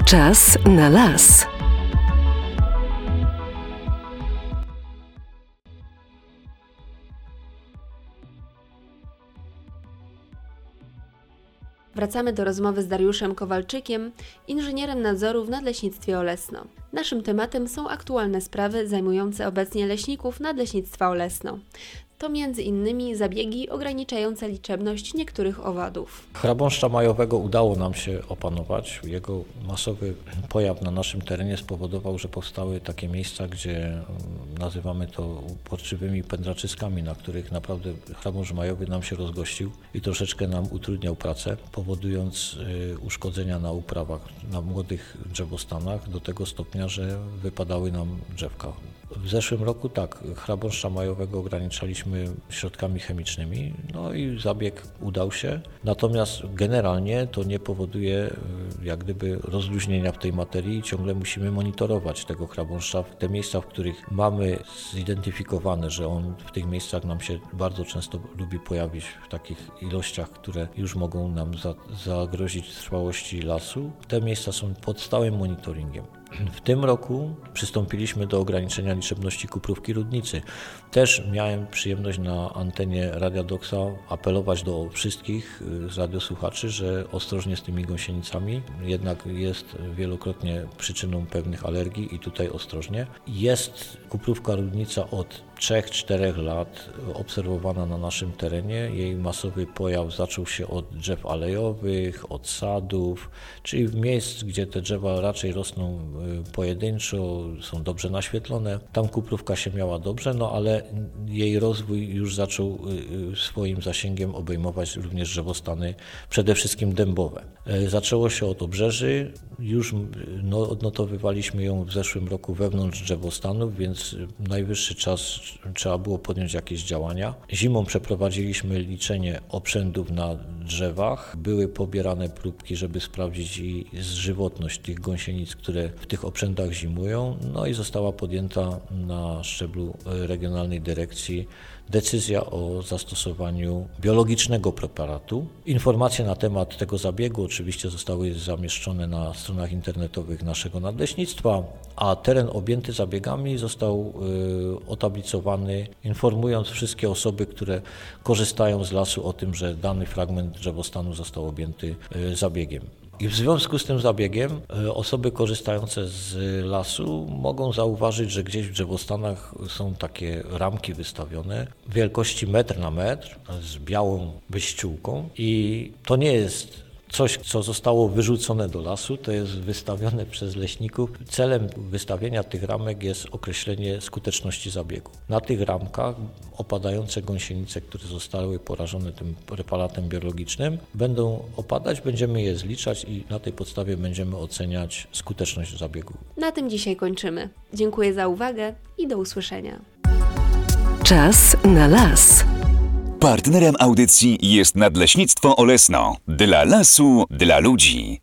Czas na las. Wracamy do rozmowy z Dariuszem Kowalczykiem, inżynierem nadzoru w Nadleśnictwie Olesno. Naszym tematem są aktualne sprawy zajmujące obecnie leśników Nadleśnictwa Olesno. To m.in. zabiegi ograniczające liczebność niektórych owadów. Chrabąszcza majowego udało nam się opanować. Jego masowy pojaw na naszym terenie spowodował, że powstały takie miejsca, gdzie nazywamy to uporczywymi pędraczyskami, na których naprawdę chrabąszcz majowy nam się rozgościł i troszeczkę nam utrudniał pracę, powodując uszkodzenia na uprawach, na młodych drzewostanach do tego stopnia, że wypadały nam drzewka. W zeszłym roku tak, chrabąszcza majowego ograniczaliśmy środkami chemicznymi, no i zabieg udał się, natomiast generalnie to nie powoduje jak gdyby rozluźnienia w tej materii i ciągle musimy monitorować tego chrabąszcza. Te miejsca, w których mamy zidentyfikowane, że on w tych miejscach nam się bardzo często lubi pojawić w takich ilościach, które już mogą nam zagrozić trwałości lasu, te miejsca są pod stałym monitoringiem. W tym roku przystąpiliśmy do ograniczenia liczebności kuprówki rudnicy. Też miałem przyjemność na antenie Radia Doksa apelować do wszystkich z radiosłuchaczy, że ostrożnie z tymi gąsienicami, jednak jest wielokrotnie przyczyną pewnych alergii i tutaj ostrożnie. Jest kuprówka rudnica od 3-4 lat obserwowana na naszym terenie. Jej masowy pojaw zaczął się od drzew alejowych, od sadów, czyli w miejsc, gdzie te drzewa raczej rosną pojedynczo, są dobrze naświetlone. Tam kuprówka się miała dobrze, no ale jej rozwój już zaczął swoim zasięgiem obejmować również drzewostany, przede wszystkim dębowe. Zaczęło się od obrzeży, już odnotowywaliśmy ją w zeszłym roku wewnątrz drzewostanów, więc najwyższy czas trzeba było podjąć jakieś działania. Zimą przeprowadziliśmy liczenie obszędów na drzewach. Były pobierane próbki, żeby sprawdzić żywotność tych gąsienic, które w tych obszędach zimują. No i została podjęta na szczeblu regionalnej dyrekcji decyzja o zastosowaniu biologicznego preparatu. Informacje na temat tego zabiegu oczywiście zostały zamieszczone na stronach internetowych naszego nadleśnictwa, a teren objęty zabiegami został otablicowany, informując wszystkie osoby, które korzystają z lasu o tym, że dany fragment drzewostanu został objęty zabiegiem. I w związku z tym zabiegiem osoby korzystające z lasu mogą zauważyć, że gdzieś w drzewostanach są takie ramki wystawione wielkości 1 na 1 z białą wyściółką i to nie jest coś, co zostało wyrzucone do lasu, to jest wystawione przez leśników. Celem wystawienia tych ramek jest określenie skuteczności zabiegu. Na tych ramkach opadające gąsienice, które zostały porażone tym preparatem biologicznym, będą opadać, będziemy je zliczać i na tej podstawie będziemy oceniać skuteczność zabiegu. Na tym dzisiaj kończymy. Dziękuję za uwagę i do usłyszenia. Czas na las. Partnerem audycji jest Nadleśnictwo Olesno. Dla lasu, dla ludzi.